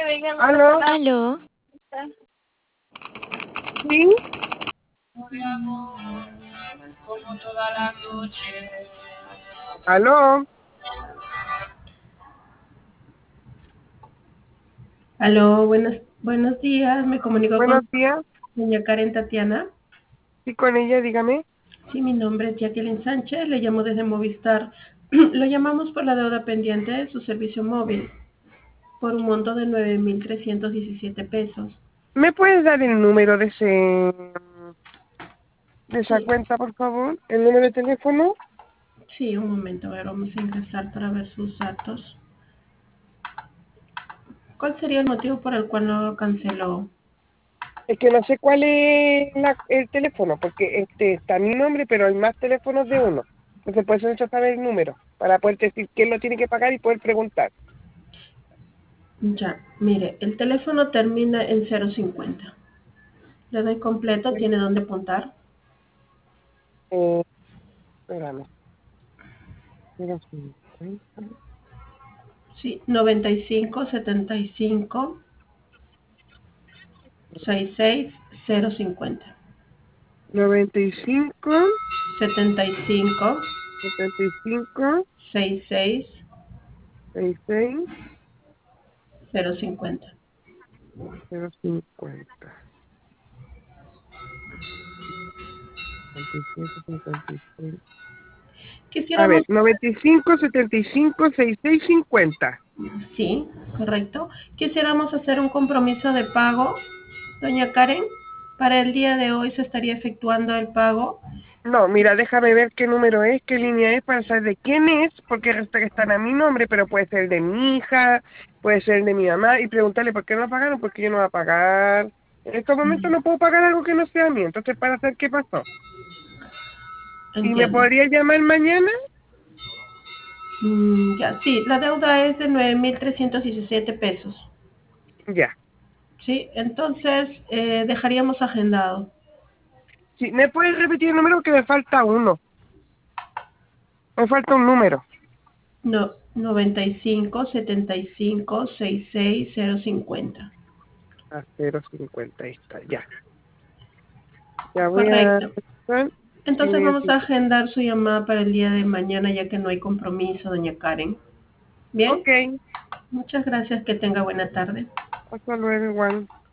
¿Aló? Aló, ¿Sí? ¿Aló? Aló, buenos días. Me comunico Buenos con días. doña Karen Tatiana. Sí, con ella, dígame. Sí, mi nombre es Jacqueline Sánchez. Le llamo desde Movistar. Lo llamamos por la deuda pendiente de su servicio móvil por un monto de 9.317 pesos. ¿Me puedes dar el número de esa Sí, cuenta, por favor? ¿El número de teléfono? sí, un momento. A ver, vamos a ingresar para ver sus datos. ¿Cuál sería el motivo por el cual no lo canceló? Es que no sé cuál es el teléfono, porque está mi nombre, pero hay más teléfonos de uno. Entonces, por eso necesito saber el número, para poder decir quién lo tiene que pagar y poder preguntar. Ya, mire, el teléfono termina en 050. Le doy completo, ¿tiene dónde apuntar? Eh, espérame. 050, Sí, 95 75 66050. 95, 75 75, 66 66, 050. 050. 57, 56. A ver, Quisiéramos, 95, 75, 66, 50. sí, correcto. Quisiéramos hacer un compromiso de pago, doña Karen. Para el día de hoy se estaría efectuando el pago. No, mira, déjame ver qué número es, qué línea es para saber de quién es, porque resulta que están a mi nombre, pero puede ser de mi hija, puede ser de mi mamá, y preguntarle por qué no pagaron, porque yo no voy a pagar. En estos momentos no puedo pagar algo que no sea mío, entonces para saber qué pasó. ¿Y me Entiendo. podría llamar mañana? Ya, sí, la deuda es de 9.317 pesos. Ya. Sí, entonces dejaríamos agendado. Sí, ¿me puedes repetir el número? Que me falta uno. Me falta un número. No, 95 75 66 050. A 050, ahí está, ya. Ya voy a... Correcto. Entonces Tiene vamos a agendar su llamada para el día de mañana, ya que no hay compromiso, doña Karen. Bien, Ok, muchas gracias, que tenga buena tarde. hasta luego igual.